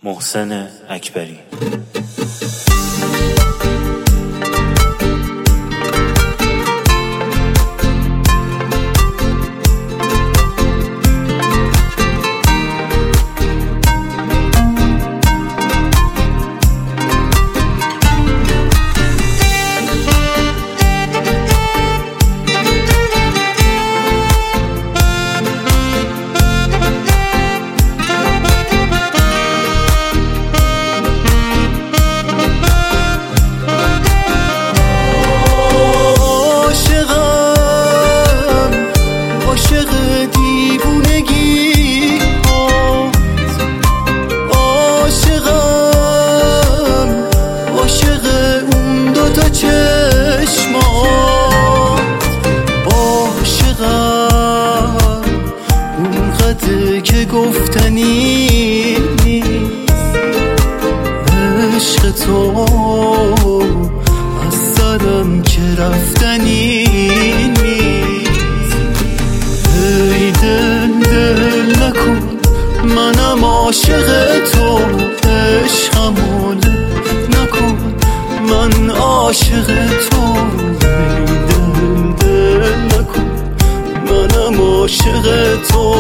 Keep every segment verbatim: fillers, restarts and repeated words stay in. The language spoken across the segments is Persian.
محسن اکبری. که گفتنی نیست عشق تو، از سرم که رفتنی نیست. ای دل دل نکن، منم عاشق تو، عشقمو نکن، من عاشق تو. ای دل دل نکن، منم عاشق تو.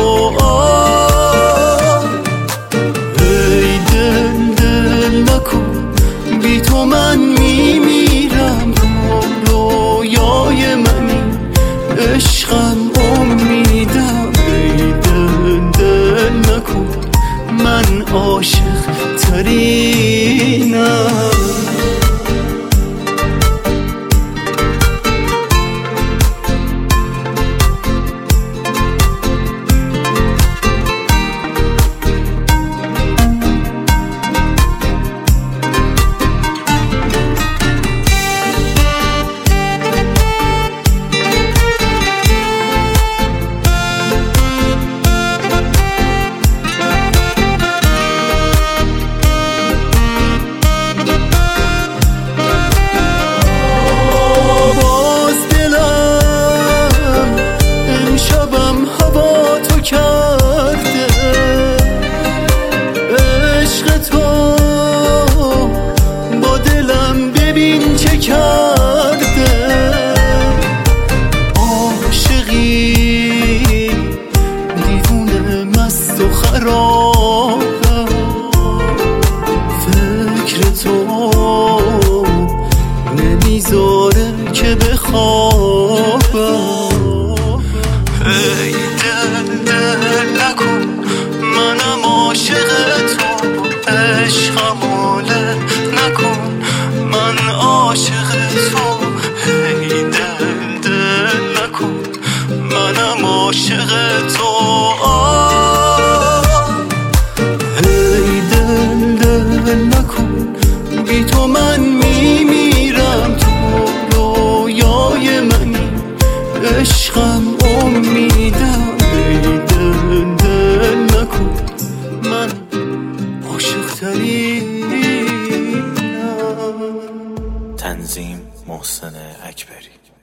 ای دل دل نکن، بی تو من میمیرم. رویای منی، عشقم امیدم. ای دل دل نکن، من عاشق ترینم. فکر تو نمیذاره که بخوابم. ای دل دل نکن، منم عاشق تو، عشقمو نکن، من عاشق تو. ای دل دل نکن، منم عاشق تو. بی تو من میمیرم، تو رویای منی، عشقم امیدم. ای دل دل نکن، من عاشق ترینم. تنظیم محسن اکبری.